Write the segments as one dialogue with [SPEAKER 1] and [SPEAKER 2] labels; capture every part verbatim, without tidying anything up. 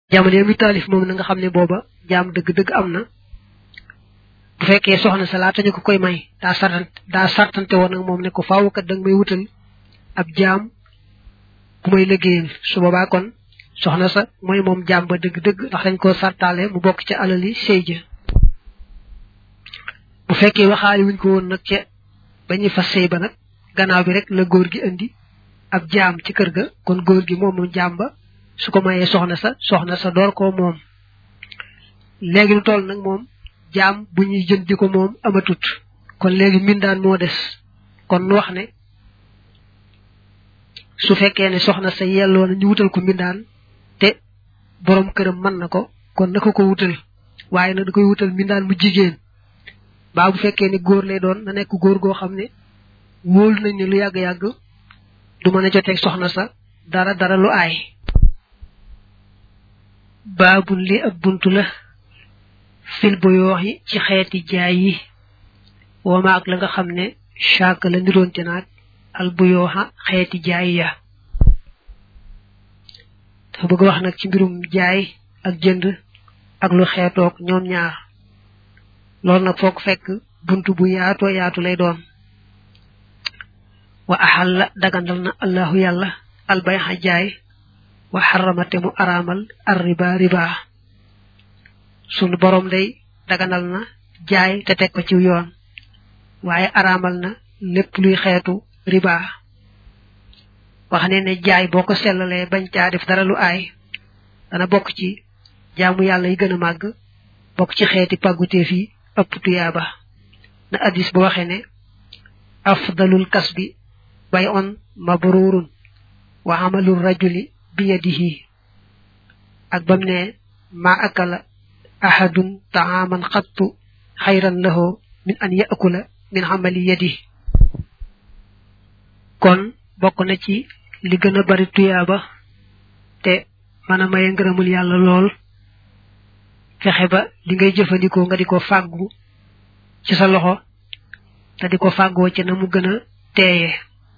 [SPEAKER 1] jamono mi talif mom na nga xamne boba jam deug deug amna bu fekke soxna sa laata ñu ko koy may da sartant da sartante won ak mom ne ko faaw kat dang may wutal ab jam bu may liggéeyal su boba kon soxna sa moy mom jam ba deug deug ndax dañ ko sartalé mu bok ci alali seyje bu fekke waxali wuñ ko won nak ci bañu fa sey ba nak gannaaw bi rek la goor gi andi ab jam ci kër ga kon goor gi mom mom jam ba su ko mayé soxna sa soxna sa door ko mom légui lu toll nak mom jam bu ñuy jënd diko mom amatut kon légui mindaan mo dess kon nu wax ne su fekkee ne soxna sa yelloo na ñu wutal ko mindaan te borom këram man nako kon nako ko wutal waaye na da koy wutal mindaan mu jigéen ba bu fekkee ne góor lay doon na nekk góor goo xam ne wóol nañ ne lu yàgg yàgg du mën a joteeg soxna sa dara dara lu aay baabul li ab buntu la fil bu yooxi ci xeeti jaay yi wama ak la nga xam ne chaque la ndiroonte naag al bu yooxa xeeti jaay ya dafa bëgg wax nag ci mbirum jaay ak jënd ak lu xeetoog ñoom ñaar loolu nag foog fekk buntu bu yaatoo yaatu lay doon wa ahalla dagandal na allahu yàlla al bayha jaay wa harramate mu aramal ar riba riba sunu borom day daganal na jaay te tek ko ci yoon waaye aramal na lépp luy xeetu riba wax ne ne jaay boko sellale bañ caa def dara lu aay dana bokk ci jaamu yàlla yi gën a màgg bokk ci xeeti pàggutee fi ëpp tuyaaba na hadis bu waxe ne afdalul kasbi bay'un mabrurun wa amalur rajuli biyadihi ak bam ne ma akala ahadun ta'aman qattu khayran lahu min an ya'kula min amali yadihi kon bokk na ci li gëna bari tuyaaba te mana maye ngërëmul yàlla lool fexe ba li ngay jëfandikoo nga diko fàggu ci sa loxo te diko fàggoo ci na mu gën a teeye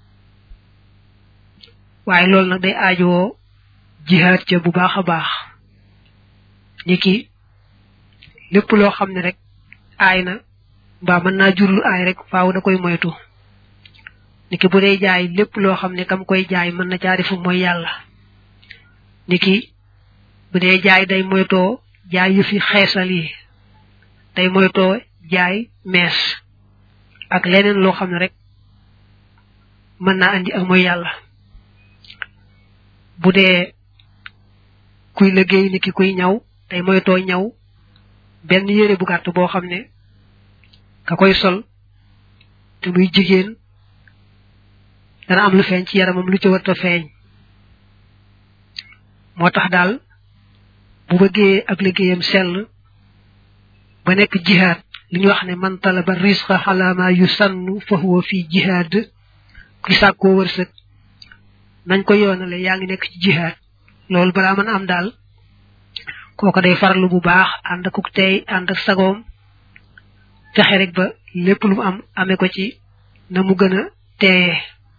[SPEAKER 1] waaye loolu nag day aajowoo jihaad ca bu baax a baax niki lépp loo xam ne rek aay na mbaa mën naa jur lu aay rek faaw da koy moytu niki bu dee jaay lépp loo xam ne kam koy jaay mën na caa defu mooy yàlla niki bu dee jaay day moytoo jaay yu fi xeesal yi day moytoo jaay mees ak leneen loo xam ne rek mën naa andi ak mooy yàlla bu dee kuy liggéey niki kuy ñaw day moytoo ñaw benn yére bu gàtt boo xam ne ka koy sol te muy jigéen dana am lu feeñ ci yaramam lu ci warta feeñ moo tax daal bu bëggee ak liggéeyam sell ba nekk jihaad li ñu wax ne man talaba risqa ala ma yusannu fa huwa fi jihaad ku sàkkoo wërsëg nañ ko yoonale yaa ngi nekk ci jihaad loolu balaa mën am daal kooko day farlu bu baax ànd ak tey ànd ak sagoom fexe rek ba lépp lu mu am amee ko ci na mu gën a teeye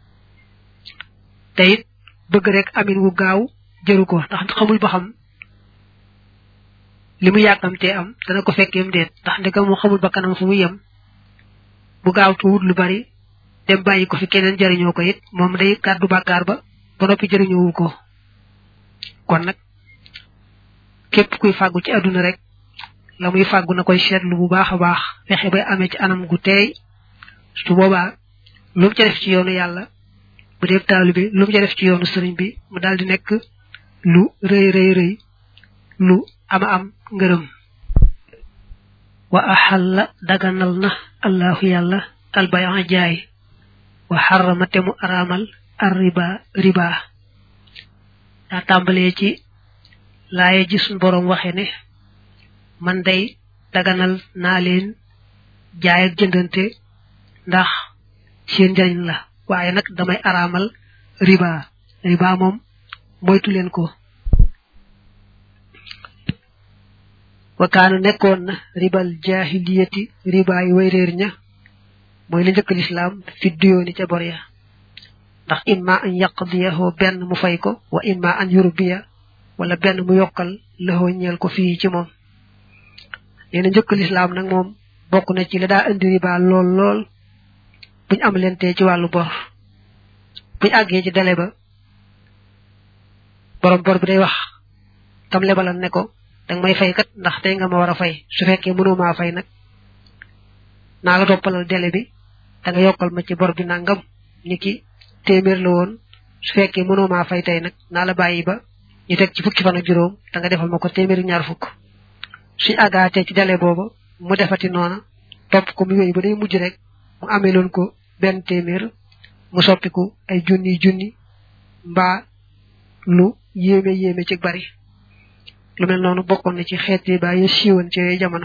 [SPEAKER 1] te it bëgg rek amin wu gaaw jëru ko ndax xamul ba xam li mu yàkkamtee am dana ko fekkeem déet ndax ndegam mu xamul ba kanam fu mu yem bu gaaw tuwut lu bari dem bàyyi ko fi keneen jariñoo ko it moom day gàddu bàkkaar ba ba noppi jariñoowu ko kon nag képp kuy fàggu ci àdduna rek la muy fàggu na koy seetlu bu baax a baax fexe bay amee ci anam gu teey su boobaa lu mu ca def ci yoonu yàlla bu dee taalibe lu mu ca def ci yoonu sëriñ bi mu daal di nekk lu rëy rëy rëy lu ama am ngërëm wa ahalla daganal na allahu yàlla albaya jaay wa harrama te mu aramal ar riba riba daa tàmbalee ci laaye ji suñ boroom waxe ne man day daganal naa leen jaay ak jëndante ndax seen njariñ la waaye nag damay aramal riba riba moom moytu leen ko wa kaana nekkoon na ribal jahiliyati riba yi way réer ña mooy la njëkk lislaam fi duyooni ca bor ya ndax imma an yaqdiyahu benn mu fay ko wa imma an yurbiya wala benn mu yokkal lëxoo ñeel ko fii ci moom nee na njëkk lislaam nag moom bokk na ci la daa indi riba lool lool buñ am lente ci wàllu bor buñ àggee ci délai ba borom bor bi day wax tam lebalan ne ko danga may fay kat ndax tey nga ma war a fay su fekkee mënoo maa fay nag naa la toppalal délai bi da nga yokkal ma ci bor bi nangam ni ki téeméer la woon su fekkee mënoo maa fay tey nag naa la bàyyi ba ñu teg ci fukki fan ak juróom da nga defal ma ko téeméeri ñaar fukk suñ àggaatee ci délai booba mu defati noona topp ko mu yooyu ba day mujj rek mu amee loon ko benn téeméer mu soppiku ay junni junni mbaa lu yéeme yéeme ci bari lu mel noonu bokkoon na ci xeet riba yi siiwoon ci yooyu jamono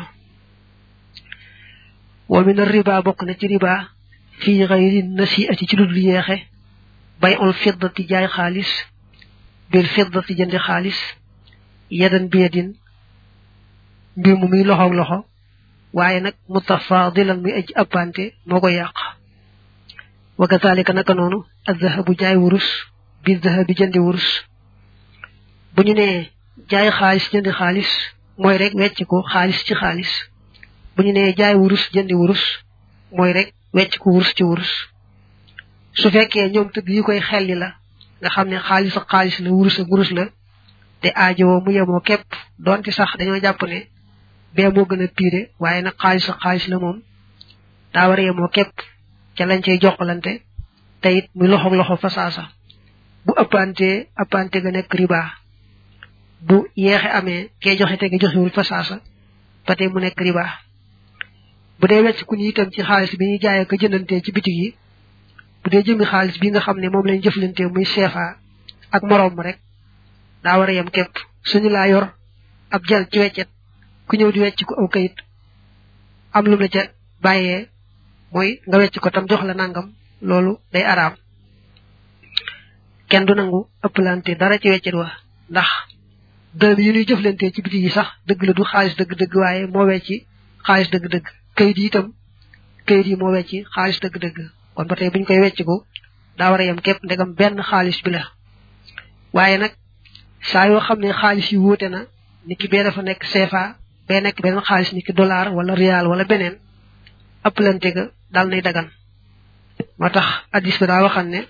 [SPEAKER 1] wa min riba bokk na ci riba fii xayri nasiati ci ludul yeexe bay on fiddati jaay xaalis bil fiddati jëndi xaalis yadan bi yadin mbir mu muy loxo loxo waaye nag mutafadilan muy aj appante moo ko yàq wa kazalika naka noonu az-zahabu jaay wurus bi zahabi jëndi wurus bu ñu nee jaay xaalis jëndi xaalis mooy rek wecc ko xaalis ci xaalis bu ñu nee jaay wurus jëndi wurus mooy rek wecc ko wurus ci wurus su fekkee ñoom tëgg yi koy xelli la nga xam ne xaalis ak xaalis la wurus ak wurus la te aajowoo mu yemoo képp doonte sax dañoo jàpp ne bee moo gën a piire waaye nag xaalis ak xaalis la moom daa war a yemoo képp ca lañ cay jokkalante te it muy loxo loxo fasaasa bu ëppante ëppante ga nekk riba bu yeexe amee kee joxe te nga joxewul fasaasa ba tey mu nekk riba bu dee wecc ku ni itam ci xaalis bi ñuy jaayee ko jëndantee ci bitig yi bu dee jëmi xaalis bi nga xam ne moom lañ jëflante muy C F A ak moroom rek daa war a yem képp suñu laa yor ab jal ci weccet ku ñëw di wecc ko aw kayit am lu la ca bàyyee mooy nga wecc ko tam jox la nangam loolu day araam kenn du nangu ëpplante dara ci weccet wa ndax dërëm yi ñuy jëflante ci biti yi sax dëgg la du xaalis dëgg-dëgg waaye moo wecci xaalis dëgg-dëgg kayit yi itam kayit yi moo wecci xaalis dëgg-dëgg kon ba tey buñ koy wecc ko daa war a yem képp ndegam benn xaalis bi la waaye nag saa yoo xam ne xaalis yi wuute na niki bee dafa nekk C F A bee nekk beneen xaalis niki dollar wala rial wala beneen ëpplante ga dal nay dagan moo tax addis bi daa waxan ne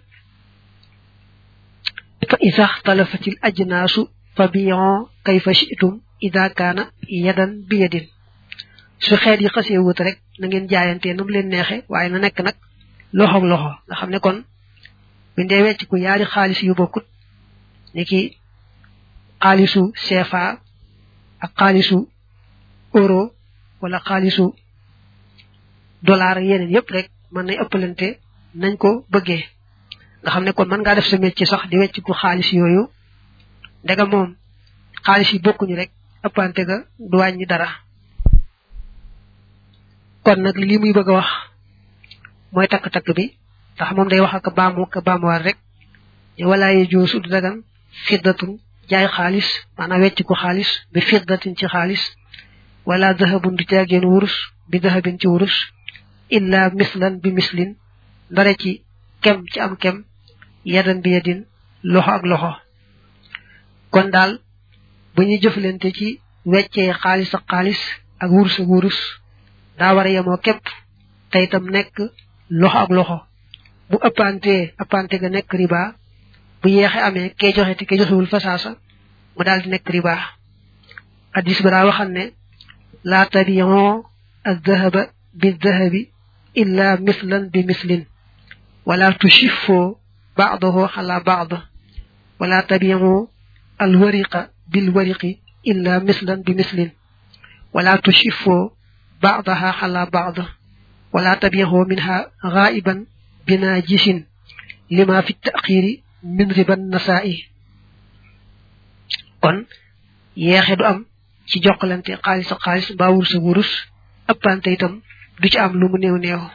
[SPEAKER 1] fa isa xtalafatil ajnaasu fa biyon kayfa shi'tum ida kaana yadan bi yadin su xeet yi xasee wut rek na ngeen jaayantee nam leen neexe waaye na nekk nag loxoog loxo nga xam ne kon buñ dee wecc ku yaari xaalis yu bokkut niki xaalisu C F A ak xaalisu euro wala xaalisu dollar yeneen yépp rek mën nay ëppalante nañ ko bëggee nga xam ne kon mën ngaa def sa métier sax di wecc ku xaalis yooyu ndega moom xaalis yi bokkuñu rek ëppante ga du wàññi dara kon nag li muy bëgg a wax mooy takk-takk bi ndax moom day wax ak baamu ak baamuwaat rek wala ye joosu du dagan fiddatun jaay xaalis maanaam wecc ku xaalis bi fiddatin ci xaalis wala dahabun du caageen wurus bi dahabin ci wurus illa mislan bi mislin ndare ci kem ci am kem yadan bi yadin loxo ak loxo kon daal bu ñuy jëflante ci weccee xaalis ak xaalis ak wurus ak wurus daa war a yemoo képp te itam nekk loxo ak loxo bu ëppante ëppante ga nekk riba bu yeexe amee kee joxe te kee joxewul fasaasa mu daal di nekk riba hadis ba daa waxal ne laa tabi'u az-zahaba bi-zahabi illa mislan bi mislin wala tushiffu ba'dahu ala ba'd wala tabi'u al-wariqa bil-wariqi illa mislan bi mislin wala tushiffu ba'daha ala ba'd wala tabi'u minha ghaiban binajisin lima fi at-ta'khiri min riban nasa'i kon yeexe du am ci jokkalante xaalis ak xaalis mbaa wurus ak wurus ëppante itam du ci am lu mu néew néew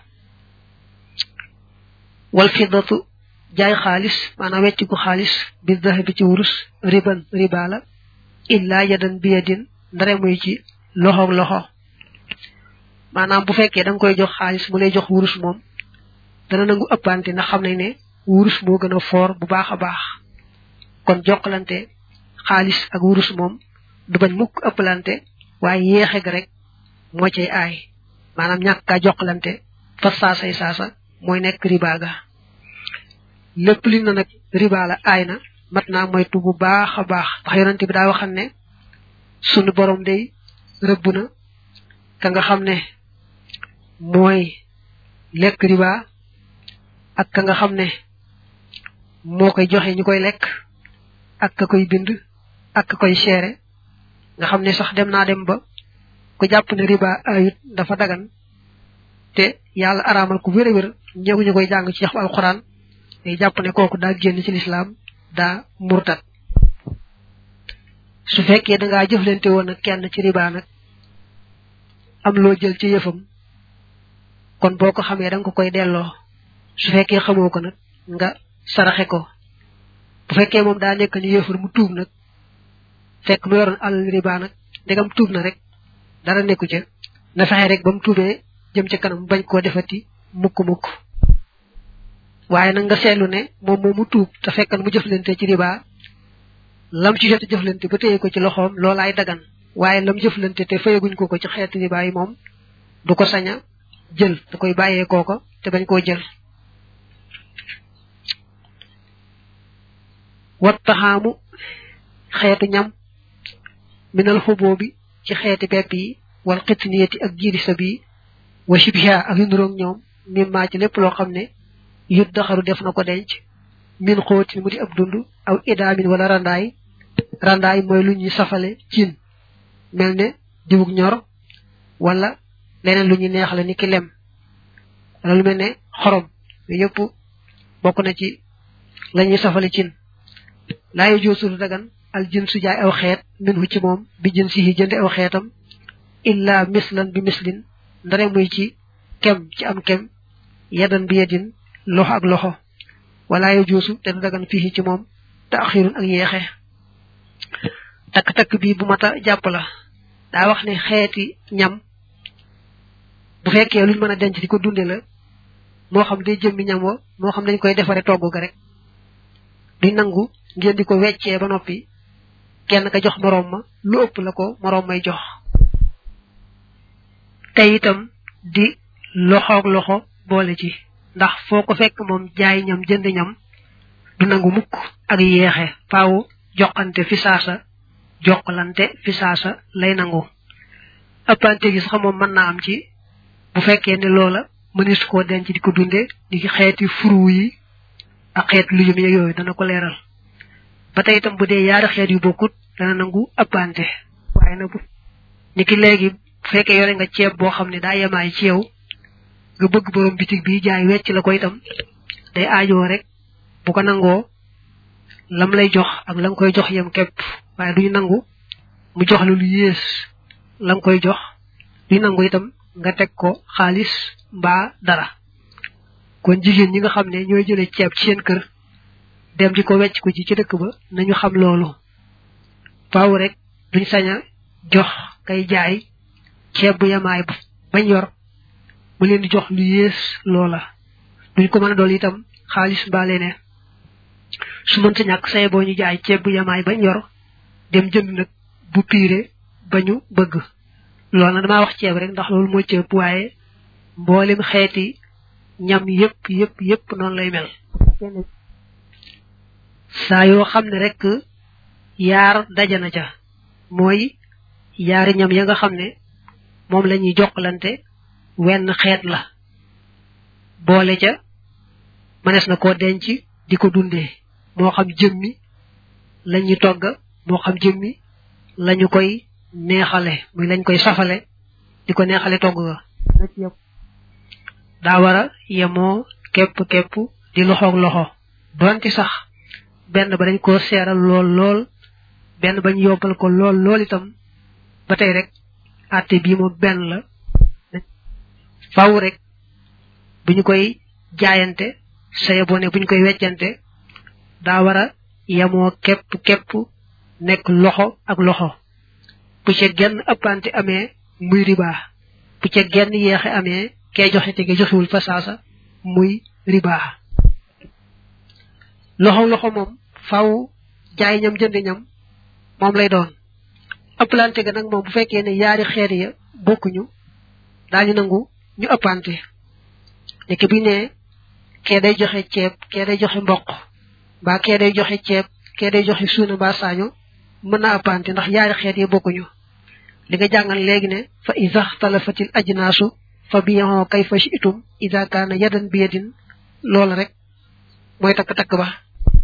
[SPEAKER 1] wal fiddatu jaay xaalis maanaam wecc ku xaalis bi dahabi ci wurus riban riba la illa yadan bi yadin ndare muy ci loxoog loxo maanaam bu fekkee da nga koy jox xaalis mu lay jox wurus moom dana nangu ëppante ndax xam nañ ne wurus moo gën a foor bu baax a baax kon jokkalante xaalis ak wurus moom du bañ mukk ëppalante waaye yéexe ga rek moo cay aay maanaam ñàkk kaa jokkalante fa saasay saasa mooy nekk riba ga lépp li na nag riba la aay na mat naa moytu bu baax a baax ndax yonente bi daa waxal ne sunu borom day rëbb na ka nga xam ne mooy lekk riba ak ka nga xam ne moo koy joxe ñu koy lekk ak ka koy bind ak ka koy seere nga xam ne sax dem naa dem ba ku jàpp ne riba ayut dafa dagan te yàlla araamal ku wér a wér ñëw ñu koy jàng ci alxuraan day jàpp ne kooku daa génn ci lislaam daa murtat su fekkee da ngaa jëflante woon ak kenn ci riba nag am loo jël ci yëfam kon boo ko xamee da nga ko koy delloo su fekkee xamoo ko nag nga saraxe ko bu fekkee moom daa nekk ni yëfar mu tuub nag fekk mu yoroon alal riba nag ndegam tuub na rek dara nekku ca na fexe rek ba mu tuubee jëm ca kanam bañ koo defati mukk mukk waaye nag nga seetlu ne moom moom mu tuub te fekk mu jëflante ci riba lam ci jot jëflante ba téye ko ci loxoom loolaay dagan waaye lam jëflante te fayaguñ ko ko ci xeetu riba yi moom du ko sañ a jël da koy bàyyee kooko te bañ koo jël wattaxaamu xeetu ñam minal xuboo bi ci xeeti pepp yi wal xitniyati ak jiirisa bi wa shibha ak yu nuroog ñoom mimmaa ci lépp loo xam ne yut daxaru def na ko denc min xóotin mu di ab dund aw idaamin wala randaay randaay mooy lu ñuy safale cin mel ne diwug ñor wala leneen lu ñuy neexale ni ki lem wala lu mel ne xorom yooyu yëpp bokk na ci la ñuy safale cin laayo joosul dagan al jën su jaay aw xeet min hu ci moom bi jën si yi jëndi aw xeetam illa mislan bi mislin ndare muy ci kem ci am kem yadan bi yadin loxo ak loxo wala yo joosu te du dagan fii ci moom te axirun ak yeexe takk-takk bii bu mata jàpp la daa wax ne xeeti ñam bu fekkee luñ mën a denc di ko dunde la moo xam day jëmmi ñam wa moo xam dañ koy defare togg ga rek duñ nangu ngeen di ko weccee ba noppi kenn ka jox moroom ma lu ëpp la ko moroom may jox te itam di loxoog loxo boole ci ndax foo ko fekk moom jaay ñam jënd ñam du nangu mukk ak yeexe faaw joxante fi saasa jokkalante fi saasa lay nangu ëppante gi sax moom mën naa am ci bu fekkee ne loola mënees koo denc di ko dunde di xeeti furu yi ak xeet lu yum yeeg yooyu dana ko leeral ba tey itam bu dee yaari xeet yu bokkut dana nangu ëppante waaye nag bu ni ki léegi bu fekkee yore nga ceeb boo xam ne daa yemaay ci yow nga bëgg borom bitig bi jaay wecc la ko itam day aajoo rek bu ko nangoo lam lay jox ak la nga koy jox yem képp waaye duñu nangu mu jox la lu yées la nga koy jox duñu nangu itam nga teg ko xaalis mbaa dara kon jigéen ñi nga xam ne ñooy jëlee ceeb ci seen kër dem di ko wecc ko ci ci dëkk ba nañu xam loolu faaw rek duñ sañ a jox kay jaay ceeb bu yemaay bañ yor mu leen di jox lu yées loola duñ ko mën a dool itam xaalis mbaa leneen su mënta ñàkk saye boo ñu jaay ceeb bu yemaay bañ yor dem jënd nag bu piire ba ñu bëgg loolu nag damaa wax ceeb rek ndax loolu moo ceeb waaye mboolem xeeti ñam yépp yépp yépp noonu lay mel saa yoo xam ne rek yaar dajana ca mooy yaari ñam ya nga xam ne moom la ñuy jokkalante wenn xeet la boole ca mënees na koo denc di ko dundee moo xam jëmmi la ñuy togga moo xam jëmmi la ñu koy neexale muy lañ koy safale di ko neexale togg ga daa war a yemoo képp képp di loxoog loxo donte sax benn ba dañ koo seeral lool lool benn bañ yobbal ko lool lool itam ba tey rek àtte bii moom benn la faw rek bu ñu koy jaayante saye boo ne bu ñu koy weccante daa war a yemoo képp képp nekk loxo ak loxo bu ca genn ëppante amee muy riba bu ca genn yeexe amee kee joxe te ge joxewul fa saasa muy riba loxo loxo moom faw jaay ñam jënd ñam moom lay doon ëppalante ga nag moom bu fekkee ne yaari xeet ya bokkuñu daañu nangu ñu ëppante nekk bi ne kee day joxe ceeb kee day joxe mboq mbaa kee day joxe ceeb kee day joxe suuna mbaa saaño mën na ëppante ndax yaari xeet ya bokkuñu li nga jàngal léegi ne fa iza xtalafatil ajnaasu fa bi'u kayfa shi'tum iza kaana yadan bi yadin loolu rek mooy takk-takk ba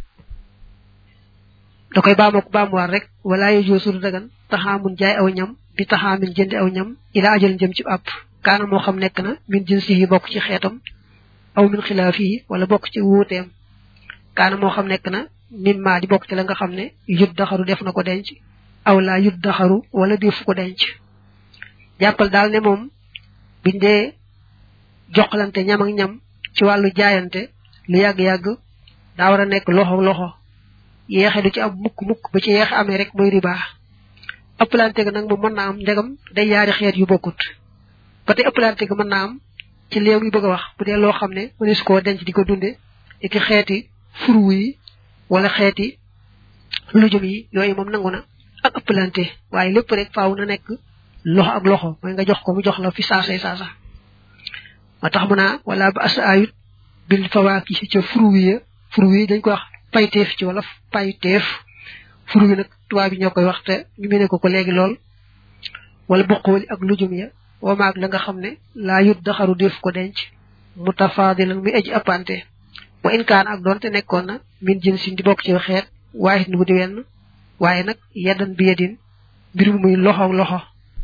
[SPEAKER 1] da koy baamook baamuwaat rek wala yajuuzu dagan taxaamun jaay aw ñam bi taxaamin jëndi aw ñam ila ajal jëm ci àpp kaana moo xam nekk na min jinsihi bokk ci xeetam aw min xilaafihi wala bokk ci wuuteem kaana moo xam nekk na min maa di bokk ci la nga xam ne yut daxaru def na ko denc aw laa yut daxaru wala defu ko denc jàppal daal ne moom biñ dee joxlante ñam ak ñam ci wàllu jaayante lu yàgg-yàgg daa war a nekk loxo loxo yeexe du ci am mukk mukk ba ci yeexe amee rek mooy riba ëppalante ga nag moom mën naa am ndegam day yaari xeet yu bokkut ba tey ëppalante ga mën naa am ci léew yu bëgg a wax bu dee loo xam ne mënees koo denc di ko dunde iki xeeti furu yi wala xeeti lujum yi yooyu moom nangu na ak ëppalante waaye lépp rek faaw na nekk loxo ak loxo mooy nga jox ko mu jox la fi saasay saasa ma tax mu naa wala ba asa ayut bil fawaaki si ca furu yi furu yi dañ ko wax payteef ci wala payteef furu yi nag tubaab bi ñoo koy wax te ñu mene ko ko léegi lool wala boqooli ak lujum ya wamaag la nga xam ne laa yut daxaru def ko denc mutafaadilan mi aji appante wa in kaan ak doonte nekkoon na min jinsin di bokk ci xeet waaye bu di wenn waaye nag yeddan bi yedin mbir muy loxo loxo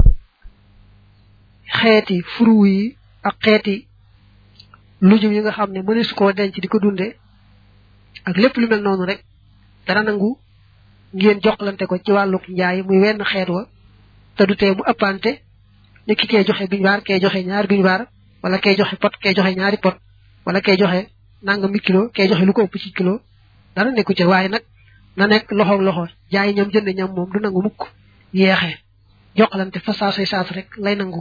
[SPEAKER 1] xeeti furu yi ak xeeti lujum yi nga xam ne mënees koo denc di ko dunde ak lépp lu mel noonu rek dara nangu ngeen joxlante ko ci wàllu njaay muy wenn xeet wa te du tee mu ëppante ni ki kee joxe biñ waar kee joxe ñaari biñ waar wala kee joxe pot kee joxe ñaari pot wala kee joxe nangami kilo kee joxe lu ko ëpp ci kilo dara nekku ci waaye nag na nekk loxo loxo jaay ñam jënd ñam moom du nangu mukk yeexe joxlante fa saasay saas rek lay nangu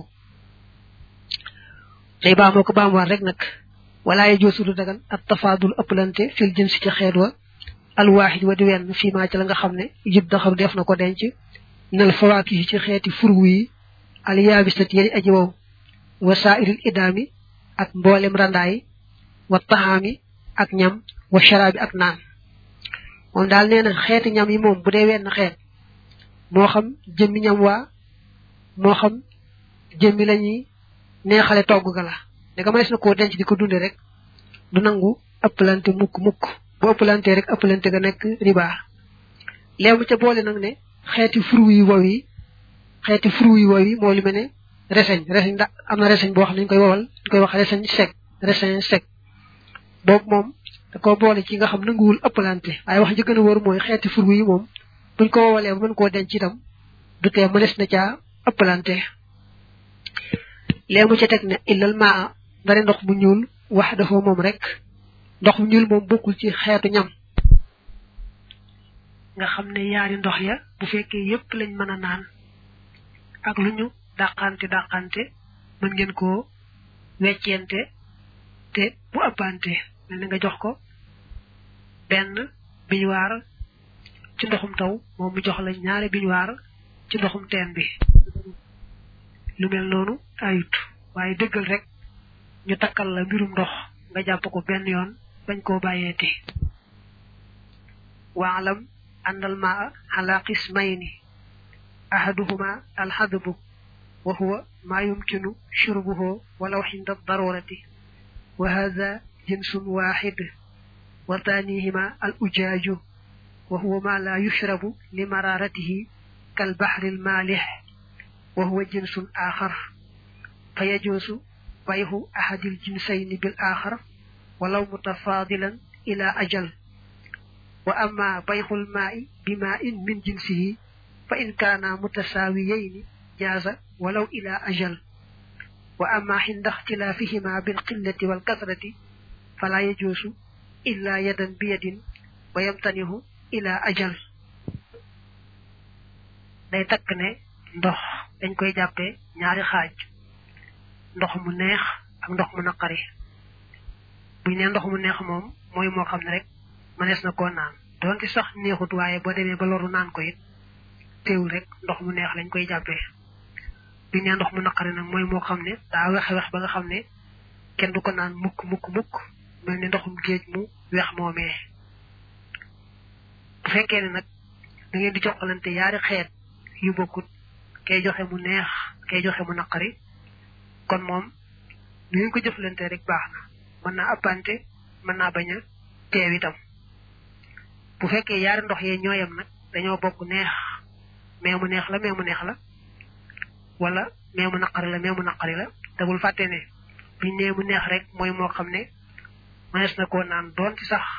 [SPEAKER 1] tey baa moo ko baamuwaat rek nag wala yajuuzu du dagan at tafaadul ëppalante fil jinsi ci xeet wa alwaahid wa di wenn fii maa ci la nga xam ne yib daxaru def na ko denc nal fawaaki ci xeeti furwu yi al yaabisati yadi aji wow wa saairil idaami ak mboolem randaay wa taxaami ak ñam wa sharaabi ak naan moom daal nee na xeeti ñam yi moom bu dee wenn xeet moo xam jëmmi ñam waa moo xam jëmmi lañuy neexale togg ga la ne ga mënees na koo denc di ko dunde rek du nangu ëppalante mukk mukk bu ëppalante rek ëppalante ga nekk riba léew mu ca boole nag ne xeeti furu yi wow yi xeeti furu yi wow yi moo li mel ne reseñ reseñ da am na reseñ boo xam ne ñu koy wowal ñu koy wax reseñ sec reseñ sec boobu moom da ko boole ci nga xam nanguwul ëppalante waaye wax ji gën a wóor mooy xeeti furu yi moom buñ ko wowalee ba mën koo denc itam du tee mënees na caa ëppalante léegi mu ca teg ne illal maa ndare ndox mu ñuul wax dafa moom rek ndox mu ñuul moom bokkul ci xeetu ñam nga xam ne yaari ndox ya bu fekkee yépp lañ mën a naan ak lu ñu dàqante dàqante mën ngeen koo weccente te bu ëppante mel ni nga jox ko benn biñuwaar ci ndoxum taw moom mu jox la ñaari biñuwaar ci ndoxum teen bi lu mel noonu ayut waaye dëggal rek ñu takkal la mbirum ndox nga jàpp ko benn yoon bañ koo bàyyeeti waalam andal maa ala qismayni ahaduhuma alhadbu wa huwa ma yumkinu shurbuhu walaw hinda darurati wa hadha jinsun wahid wa thanihima al ujaju wa huwa ma la yushrabu li mararatihi kal bahri al malih وهو جنس آخر فيجوز بيع أحد الجنسين بالآخر ولو متفاضلا إلى أجل وأما بيع الماء بماء من جنسه فإن كانا متساويين جاز ولو إلى أجل وأما عند اختلافهما بالقلة والكثرة فلا يجوز إلا يدا بيد ويمتنه إلى أجل day tak ne ndox dañ koy jappé ñaari xaaj ndox mu neex ak ndox mu naqari buñ ne ndox mu neex moom mooy moo xam ne rek manees na koo naan doonte sax neexut waaye boo demee ba loru naan ko it teewul rek ndox mu neex lañ koy jàppee bi ne ndox mu naqari nag mooy moo xam ne daa wex wex ba nga xam ne kenn du ko naan mukk mukk mukk mel ni ndoxum géej mu weex moomee bu fekkee ne nag da ngeen di joxalante yaari xeet yu bokkut kay joxe mu neex kay joxe mu naqari kon moom ni ngeen ko jëflante rek baax na mën naa appante mën naa bañ a teew itam bu fekkee yaari ndox yee ñooyam nag dañoo bokk neex mais mu neex la mais mu neex la wala mais mu naqari la mais mu naqari la te bul fàtte ne biñ nee mu neex rek mooy moo xam ne mënees na koo naan doon ci sax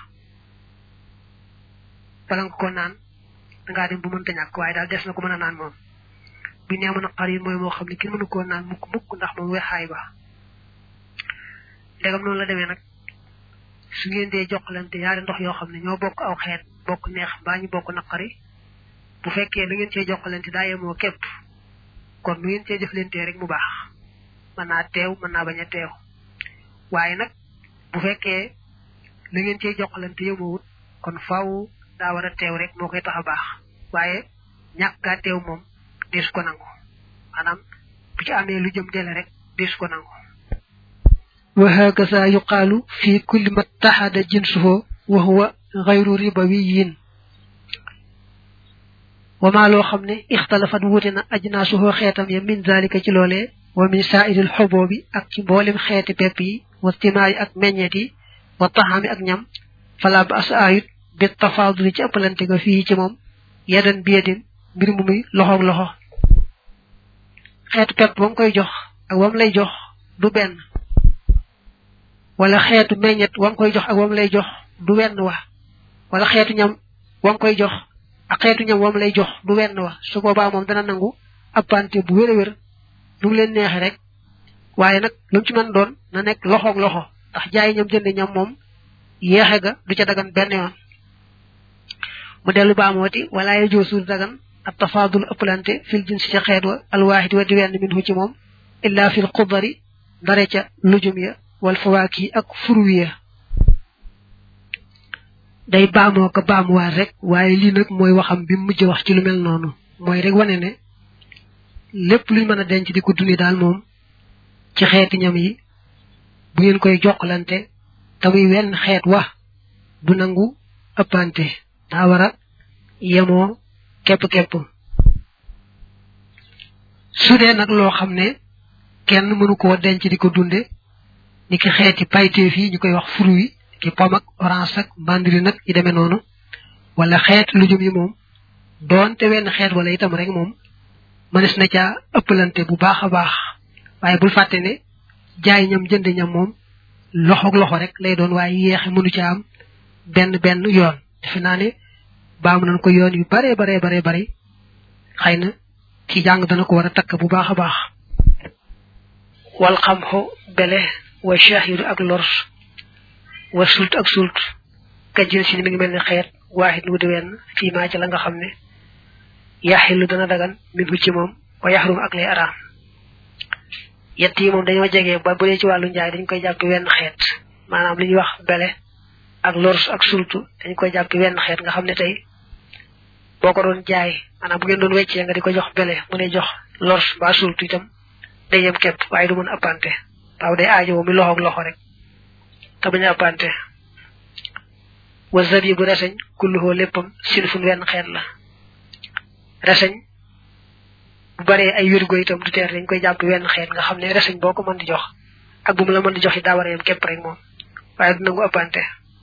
[SPEAKER 1] bala nga koo naan dangaa dem bu mënta ñàkk waaye daal des na ko mën a naan moom biñ nee mu naqari mooy moo xam ne kenn mënu koo naan mukk mukk ndax moom weexaay ba ndegam noonu la demee nag su ngeen dee jokkalante yaari ndox yoo xam ne ñoo bokk aw xeet bokk neex mbaa ñu bokk naqari bu fekkee lu ngeen cee jokkalante daa yemoo képp kon lu ngeen cee jëflantee rek mu baax mën naa teew mën naa bañ a teew waaye nag bu fekkee lu ngeen cee jokkalante yemoowut kon faaw daa war a teew rek moo koy tax a baax waaye ñàkk gaa teew moom dees ko nangu maanaam bu ci amee lu jëm dele rek dees ko nangu وهكذا يقال في كل ما اتحد جنسه وهو غير ربوي وما لو خمني اختلفت ووتنا اجناسه خيتام من ذلك ci lolé ومن سائر الحبوب ak ci mbolem xéti pep yi wastimaay ak meññeti wa tahami ak ñam fala ba asayut bi tafadul ci ëppalante ga fi ci mom yadan biyedin mbir mu muy loxok loxo xéti pep bam koy jox ak wam lay jox du ben wala xéetu meññet wam koy jox ak wam lay jox du wenn wa wala xéetu ñam wam koy jox ak xéetu ñam wam lay jox du wenn wa su boba mom dana nangu appante bu wéré wér du leen neexé rek waye nak lu ci man doon na nek loxo ak loxo tax jaay ñam jënd ñam mom yéxé ga du ca dagan ben yoon mu delu ba moti wala ya josul dagan at tafadul appalante fil jins ci xéet wa al wahid wa di wenn minhu ci mom illa fil qudri dara ca lujum ya wal fawaki ak fruwiya day baamo ko baamo war rek waye li nak moy waxam bi mujj wax ci lu mel nonu moy rek wone ne lepp luñu mëna denc di ko duni dal mom ci xéeti ñam yi bu ngeen koy jokkalante tamuy wenn xéet wax du nangu ëppante da wara yemo kep kep sudé nak lo xamné kenn mënu ko denc di ko dundé niki xéeti payté fi ñukoy wax fruit ki pom ak orange ak bandiri nak yi démé nonu wala xéet lujum yi mom donte wenn xéet wala itam rek mom manes na ca ëppalante bu baaxa baax waye bul faté né jaay ñam jënd ñam mom loxo ak loxo rek lay doon waye yéxé mënu ci am ben ben yoon defe naa ne baam nañ ko yoon yu bare bare bare bare xayna ci jang dana ko wara takk bu baaxa baax wal xamxu bele wa shahir ak lors wa sult ak sult ka jël ci mi ngi melni xeet wahid wu de wenn fi ma ci la nga xamne yahilu dana dagan min hu ci mom wa yahrum ak lay aram yetti mom dañoo jégué ba bu dé ci walu njaay dañ koy japp wenn xeet manam liñ wax bele ak lors ak sultu dañ koy japp wenn xeet nga xamne tay boko doon jaay manam bu ngeen doon wéccé nga diko jox bele mu lay jox lors ba sultu itam day yem kep waye du mën appante taw day aajo mi loxok loxo rek ta baña appante wa zabibu rasañ kulluhu leppam silfun wenn xeet la rasañ bu bare ay wirgo itam du ter dañ koy japp wenn xeet nga xamne rasañ boko mën di jox ak bu mu la mën di jox da wara yem kep rek mom waye du nangu appante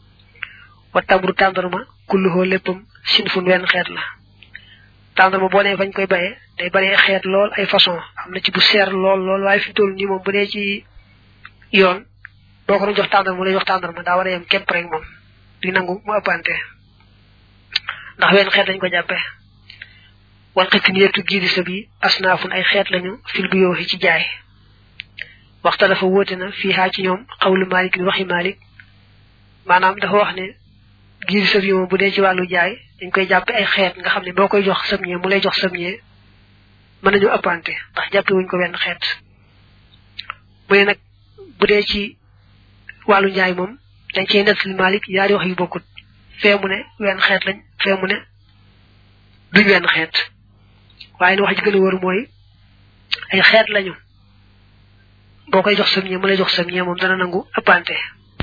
[SPEAKER 1] wa tamru tandarma kulluhu leppam silfun wenn xeet la tandarma bo ne fañ koy baye day bare xeet lool ay façon amna ci bu ser lool lool waye fi tol ni mom bu dé ci yoon boko do jox tandarma mu lay jox tandarma da wara yem kep rek mom di nangu mu appante ndax wenn xeet dañ ko jappé wal qitniyatu gidi sabi asnafun ay xeet lañu fil bu yoxi ci jaay waxta dafa wotina fi ha ci ñoom qawlu malik waxi malik manam dafa wax ne gidi sabi mo bu dé ci walu jaay dañ koy jappé ay xeet nga xamné bokoy jox samñé mu lay jox samñé man nañu appante ndax jappé wuñ ko wenn xeet bu nak bu dé ci walu njaay mom dañ ci neul malik yaari wax yu bokut fé mu né wenn xeet lañ fé mu né duñ wenn xeet waaye ni wax ji gën a wër mooy ay xeet lañu boo koy jox sam ñe mu lay jox sam ñe moom dana nangu ëppante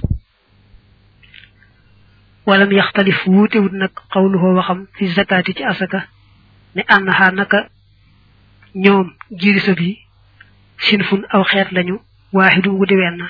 [SPEAKER 1] walam yaxtalif wuute wut nag xawluhoo waxam fi zakati ci asaka ne annaha naka ñoom jiiri sa bi sinfun aw xeet lañu waaxidu wu di wenn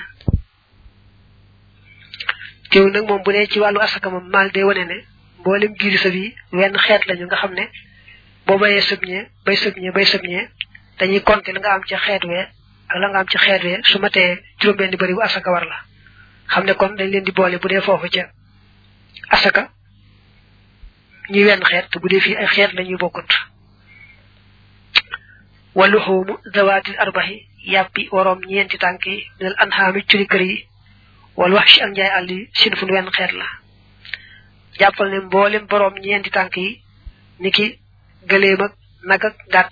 [SPEAKER 1] teew nag moom bu dee ci wàllu asaka moom maal day wane ne mboolem jiiri sa bi wenn xeet lañu nga xam ne boo bayee sëbñee bay sëbñee bay sëbñee dañuy compter la nga am ci xeet wee ak la nga am ci xeet wee su ma tee juróom-benn bëri bu asaka war la xam ne kon dañ leen di boole bu dee foofu ca asaka ñi wenn xeet bu dee fii ay xeet lañuy bokkut waluxumu zawatil arbahi yàppi waroom ñeenti tànk yi minal anhaami curi kër yi wal wax si ak njaay àll yi sinfun wenn xeet la jàppal ne mboolem boroom ñeenti tànk yi niki gëléem ak nag ak gàtt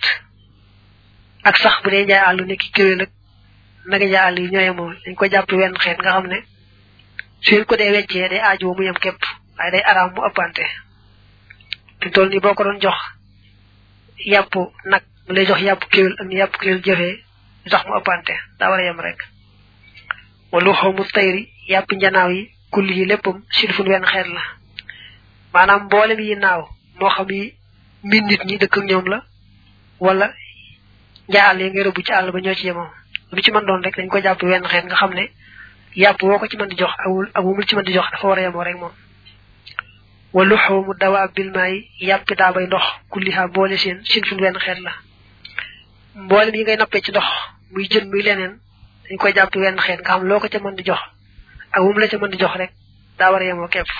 [SPEAKER 1] ak sax bu dee njaay àll niki kéwél ak naga njaay àll yi ñooye moom dañ ko jàpp wenn xeet nga xam ne suñ ko dee weccee day aajoo mu yem képp waaye day araam mu ëppante fi toll nii boo ko doon jox yàpp nag mu lay jox yàpp kéwél ak ni yàpp kéwél jëfee lu tax mu ëppante daa war a yem rek walu xawmu tayri yàpp njanaaw yi kulli yi léppam sinfun wenn xeet la maanaam mboolem yi naaw moo xam yi min nit ñi dëkk ak ñoom la wala njaal yi nga rëbb ci àll ba ñoo ci yemoo lu ci mën doon rek dañ ko jàpp wenn xeet nga xam ne yàpp woo ko ci mën di jox awul ak wumul ci mën di jox dafa war a yemoo rek moom walu xawmu dawa bil maay yàppi daa bay ndox kulliha boole seen sinfun wenn xeet la mboolem yi ngay nappee ci ndox muy jën muy leneen dañ koy jàpp wenn xeet nga xam loo ko ca mën di jox ak wum la ca mën di jox rek daa war a yemoo képp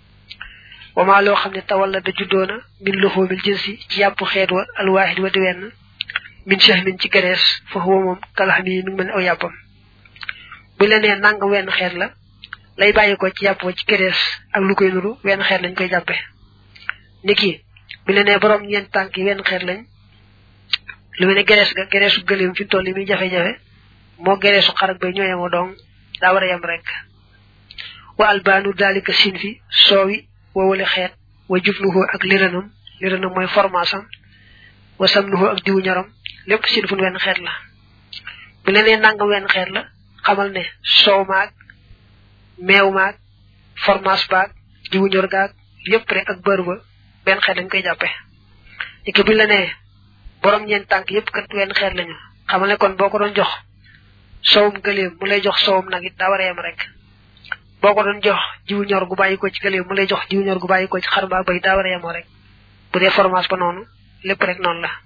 [SPEAKER 1] wama loo xam ne tawal la da juddoona min luxumil jinsi ci yàpp xeet wa alwaahid wa di wenn min shahmin ci gerees fa huwa moom kalaxam yi mi ngi mel ne aw yàppam bu la nee nang wenn xeet la lay bàyyi ko ci yàpp wa ci gerees ak lu koy nuru wenn xeet lañ koy jàppe niki bu la nee borom ñeent tànk yi wenn xeet lañ lu mel ne gerees ga gereesu gëléem fi toll yi muy jafe-jafe moo gereesu xarak bay ñooye moo dong daa war a yem rek wa albaanu daalika sin fi soowi wowale xeet wa jubnuhu ak liranam liranam mooy formation wa samnuhu ak diwu ñorom lépp sinfun wenn xeet la bu leneen nangam wenn xeet la xamal ne soow maag meew maag formation baag diwu ñor gaag yépp rek ak bër ba benn xeet lañ koy jàppe iki bu la nee borom ñeent tànk yépp kat wenn xeet lañu xamal ne kon boo ko doon jox soowum gëléem mu lay jox soowum nag it daa war a yem rek boo ko doon jox jiwu ñor gu bàyyi ko ci gëléem mu lay jox jiwu ñor gu bàyyi ko ci xar mbaa bay daa war a yemoo rek bu dee formation ba noonu lépp rek noonu la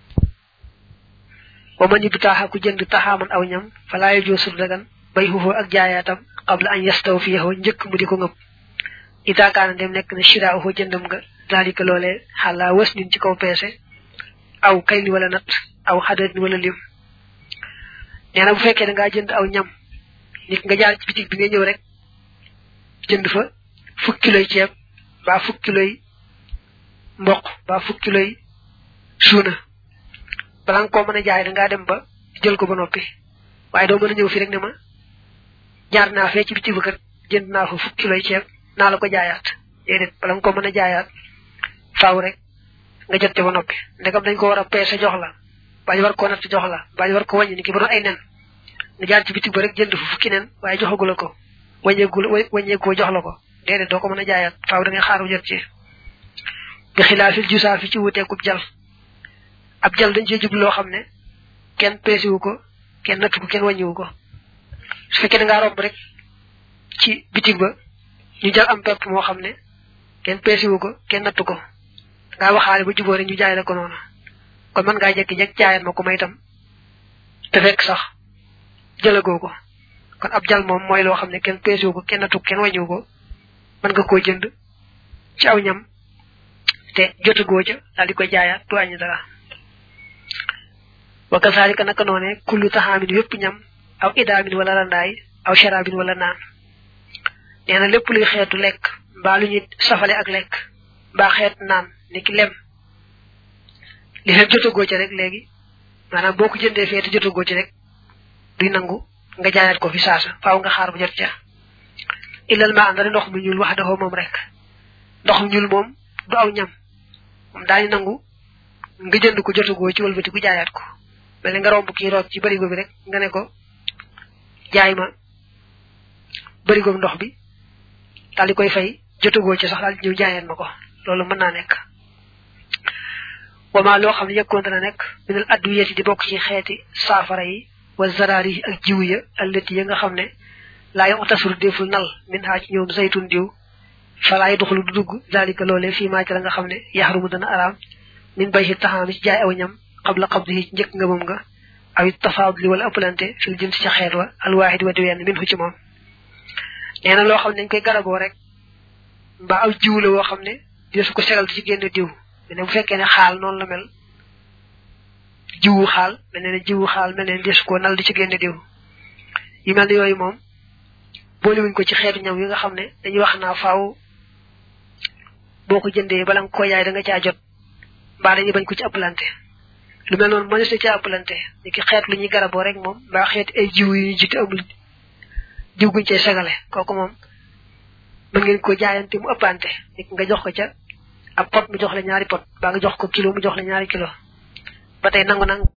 [SPEAKER 1] wa man yib taaxa ku jënd taxaaman aw ñam falaa yajuusu dagan bay xuufoo ak jaayaatam qabla an yastaw fiyahu njëkk mu di ko ngëb itaakaana dem nekk na shiraahu jëndam nga daalika loolee xalaa wës nin ci kaw peese aw kayli wala nat aw xadatin wala lim nee na bu fekkee da ngaa jënd aw ñam nit nga jaar ci bitig bi nga ñëw rek jënd fa fukki kiloy ceeb ba fukki kiloy mboq ba fukki kiloy suuna bala nga koo mën a jaay da ngaa dem ba jël ko ba noppi waaye doo mën a ñëw fi rek ne ma jaar naa fee ci bitig ba kat jënd naa fa fukki kiloy ceeb naa la ko jaayaat déedéet bala nga koo mën a jaayaat faaw rek nga jot te ba noppi ndegam dañ ko war a peese jox la bañ war koo natt jox la bañ war ko wàññi ni ki ba doon ay nen nga jaar ci bitig ba rek jënd fa fukki nen waaye joxagu la ko wàññeegul wàññeegoo jox la ko déedéet doo ko mën a jaayaat faaw da ngay xaaru jot ci bi xilaafil jusaa fi ci wuteekub jal ab jal dañ cee jublu loo xam ne kenn peesiwu ko kenn nattu ko kenn wàññiwu ko su fekkee da ngaa romb rek ci bitig ba ñu jal am pepp moo xam ne kenn peesiwu ko kenn nattu ko ngaa waxaale ba jubóore ñu jaay la ko noonu kon mën ngaa jekki-jekk jaayat ma ko may itam te fekk sax jëlagoo ko kon ab jal moom mooy loo xam ne kenn peesiwu ko kenn nattu ko kenn wàññiwu ko mën nga koo jënd ci aw ñam te jotagoo ca daal di koy jaayaat du wàññi dara wa kasaalika naka noone kullu taxaamin wépp ñam aw idaamin wala randaay aw sharaabin wala naan nee na lépp luy xeetu lekk mbaa lu ñuy safale ak lekk mbaa xeet naan ni ki lem li fekk jotagoo ci rek léegi maanaam boo ko jëndee fee te jotagoo ci rek duy nangu nga jaayaat ko fi saasa faaw nga xaar bu jot ca illal ma andari ndox mu ñuul wax dafa moom rek ndox mu ñuul moom du aw ñam moom daañu nangu nga jënd ko jotugoo ci wëlbati ku jaayaat ko mel nga romb kii root ci barigo bi rek nga ne ko jaay ma barigo ndox bi daal di koy fay jotugoo ci sax daal ñëw jaayaat ma ko loolu mën naa nekk wama loo xam ne yëkkoon dana nekk minal adwiyati di bokk ci xeeti saafara yi wa zarari ak jiw ya allati ya nga xam ne laa yom tasur deful nal min haa ci ñoom zaytun diw falaa yadxulu du dugg zalika loolee fii maa ci la nga xam ne yaxrumu dana araam min bay ci taxaami ci jaay aw ñam qabla qabdihi ci njëkk nga moom nga aw tafaadli wala ëppalante fil jins ci xeet wa alwaahid wa di wenn min hu ci moom nee na loo xam ne dañ koy garaboo rek mbaa aw jiw la woo xam ne deesu ko segal ci génn diw ne bu fekkee ne xaal noonu la mel jiwu xaal mel ne jiwu xaal mel ne deesu ko nal di ci génn diw yu mel ne yooyu moom boolewuñ ko ci xeetu ñam yi nga xam ne dañuy wax naa faaw boo ko jëndee bala nga ko yaay da nga caa jot mbaa dañuy bañ ko ci ëppalante lu mel noonu mënees na caa ëppalante ni ki xeet lu ñuy garaboo rek moom mbaa xeet ay jiw yu ñu jite amul jiw guñ cay segale kooku moom mën ngeen ko jaayante mu ëppante ni nga jox ko ca ab pot mu jox la ñaari pot baa nga jox ko kilo mu jox la ñaari kilo ba tey nangu nang